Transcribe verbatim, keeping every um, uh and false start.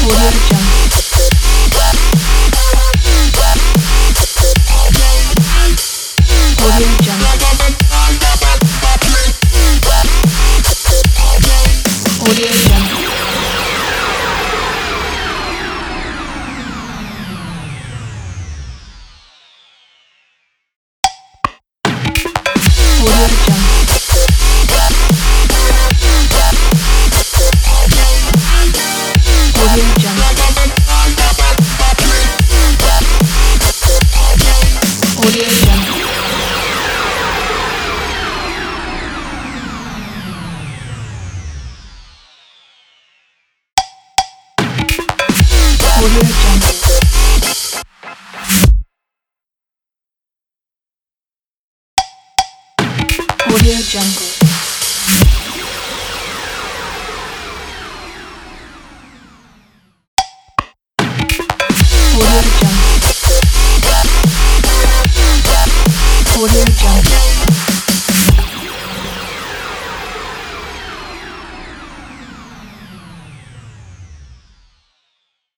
Audio Jungle. Audio Jungle. Audio Jungle. Audio Jungle. Audio Jungle. Audio Jungle. Audio Jungle. Audio Jungle. Audio Jungle.